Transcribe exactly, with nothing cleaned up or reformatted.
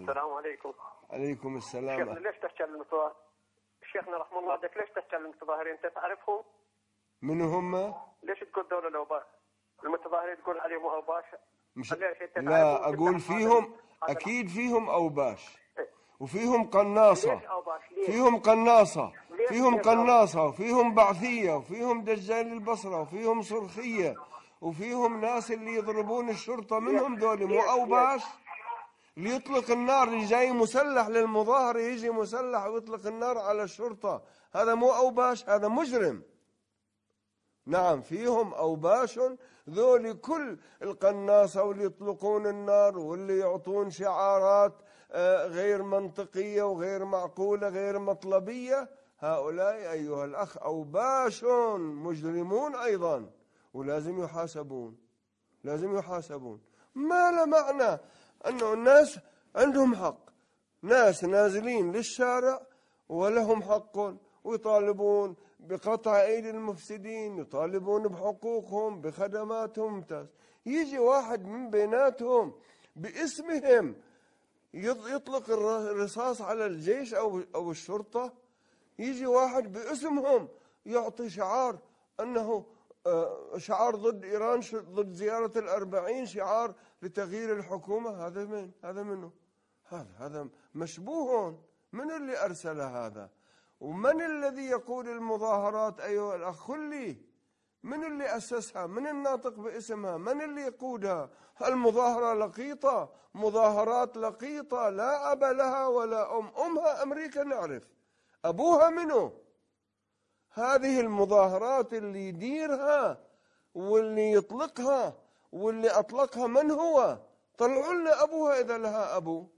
السلام عليكم. عليكم السلام. شيخنا ليش تحكي المتظاهرين؟ شيخنا رحمه الله عليك، ليش تحكي المتظاهرين؟ انت تعرفهم؟ من هم؟ ليش تقول دول الأوباش؟ المتظاهرين تقول عليهم أوباش؟ مش... لا أقول فيهم، أكيد فيهم أوباش وفيهم قناصة، فيهم قناصة فيهم قناصة وفيهم بعثية وفيهم دجال البصرة وفيهم صرخية وفيهم ناس اللي يضربون الشرطة، منهم دول مو أوباش؟ اللي يطلق النار، اللي جاي مسلح للمظاهرة يجي مسلح ويطلق النار على الشرطة، هذا مو أوباش، هذا مجرم. نعم فيهم أوباش، ذول كل القناصة واللي يطلقون النار واللي يعطون شعارات غير منطقية وغير معقولة غير مطلبية، هؤلاء أيها الأخ أوباش مجرمون أيضا، ولازم يحاسبون، لازم يحاسبون. ما له معنى أنه الناس عندهم حق، ناس نازلين للشارع ولهم حق ويطالبون بقطع أيدي المفسدين، يطالبون بحقوقهم بخدماتهم ممتاز، يجي واحد من بيناتهم باسمهم يطلق الرصاص على الجيش أو أو الشرطة، يجي واحد باسمهم يعطي شعار أنه شعار ضد إيران، ضد زيارة الأربعين، شعار لتغيير الحكومة. هذا من هذا منه هذا هذا مشبوه. من اللي أرسل هذا؟ ومن الذي يقود المظاهرات أيها الأخ؟ لي من اللي أسسها؟ من الناطق باسمها؟ من اللي يقودها؟ المظاهرة لقيطة، مظاهرات لقيطة لا أب لها ولا أم، أمها أمريكا نعرف، أبوها منه. هذه المظاهرات اللي يديرها واللي يطلقها واللي أطلقها من هو؟ طلعوا لنا أبوها إذا لها أبو.